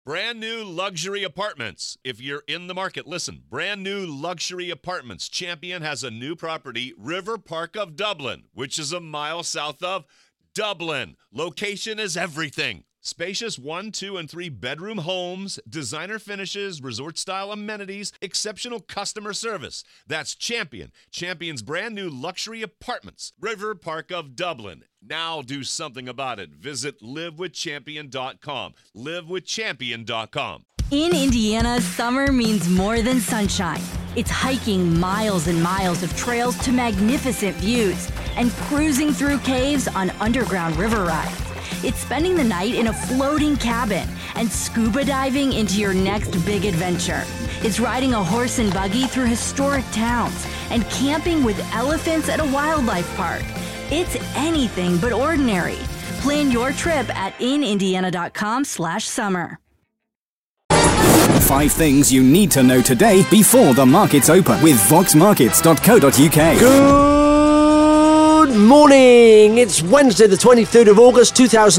Brand new luxury apartments. If you're in the market, listen. Brand new luxury apartments. Champion has a new property, River Park of Dublin, which is a mile south of Dublin. Location is everything. Spacious 1, 2, and 3 bedroom homes, designer finishes, resort-style amenities, exceptional customer service. That's Champion. Champion's brand new luxury apartments, River Park of Dublin. Now do something about it. Visit livewithchampion.com. Livewithchampion.com. In Indiana, summer means more than sunshine. It's hiking miles and miles of trails to magnificent views and cruising through caves on underground river rides. It's spending the night in a floating cabin and scuba diving into your next big adventure. It's riding a horse and buggy through historic towns and camping with elephants at a wildlife park. It's anything but ordinary. Plan your trip at inindiana.com/summer. 5 things you need to know today before the markets open with voxmarkets.co.uk. Good morning. It's Wednesday, the 23rd of August,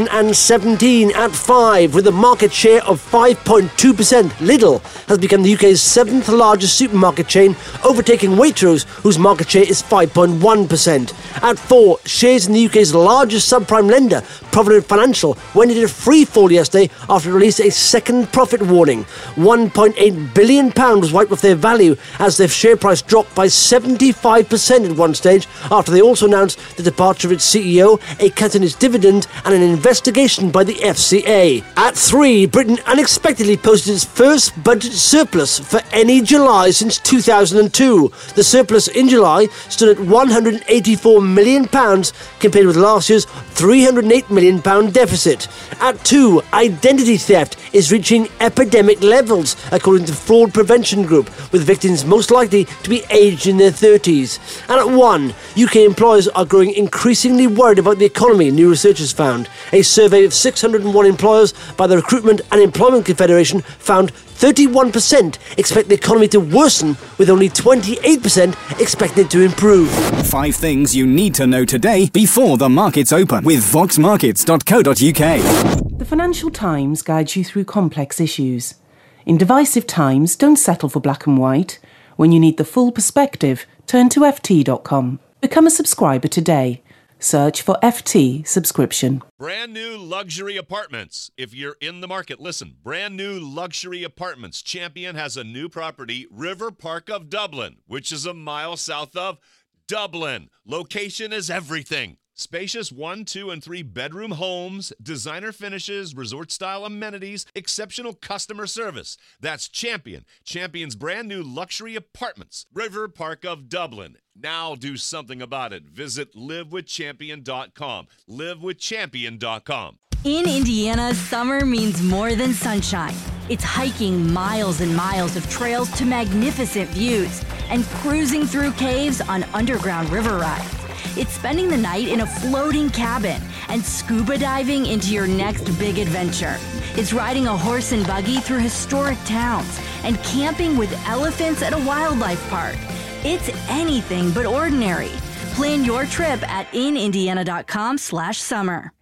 2017 at 5 with a market share of 5.2%. Lidl has become the UK's 7th largest supermarket chain, overtaking Waitrose, whose market share is 5.1%. At 4, shares in the UK's largest subprime lender, Provident Financial, went into free fall yesterday after it released a second profit warning. £1.8 billion was wiped off their value as their share price dropped by 75% at one stage after they also announced the departure of its CEO, a cut in its dividend, and an investigation by the FCA. At 3, Britain unexpectedly posted its first budget surplus for any July since 2002. The surplus in July stood at £184 million compared with last year's £308 million deficit. At 2, identity theft is reaching epidemic levels, according to Fraud Prevention Group, with victims most likely to be aged in their 30s. And at 1, UK employers are growing increasingly worried about the economy, new research has found. A survey of 601 employers by the Recruitment and Employment Confederation found 31% expect the economy to worsen, with only 28% expected to improve. 5 things you need to know today before the markets open with voxmarkets.co.uk. The Financial Times guides you through complex issues. In divisive times, don't settle for black and white. When you need the full perspective, turn to ft.com. Become a subscriber today. Search for FT subscription. Brand new luxury apartments. If you're in the market, listen. Brand new luxury apartments. Champion has a new property, River Park of Dublin, which is a mile south of Dublin. Location is everything. Spacious 1, 2, and 3 bedroom homes, designer finishes, resort-style amenities, exceptional customer service. That's Champion. Champion's brand new luxury apartments, River Park of Dublin. Now do something about it. Visit livewithchampion.com. Livewithchampion.com. In Indiana, summer means more than sunshine. It's hiking miles and miles of trails to magnificent views and cruising through caves on underground river rides. It's spending the night in a floating cabin and scuba diving into your next big adventure. It's riding a horse and buggy through historic towns and camping with elephants at a wildlife park. It's anything but ordinary. Plan your trip at inindiana.com/summer.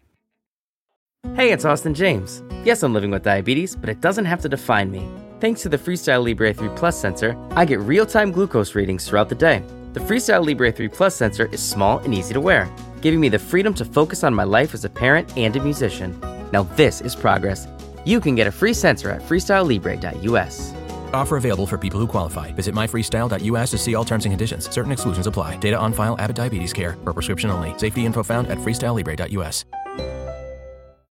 Hey, it's Austin James. Yes, I'm living with diabetes, but it doesn't have to define me. Thanks to the Freestyle Libre 3 Plus sensor, I get real-time glucose readings throughout the day. The Freestyle Libre 3 Plus sensor is small and easy to wear, giving me the freedom to focus on my life as a parent and a musician. Now this is progress. You can get a free sensor at freestylelibre.us. Offer available for people who qualify. Visit myfreestyle.us to see all terms and conditions. Certain exclusions apply. Data on file, Abbott Diabetes Care. For prescription only. Safety info found at freestylelibre.us.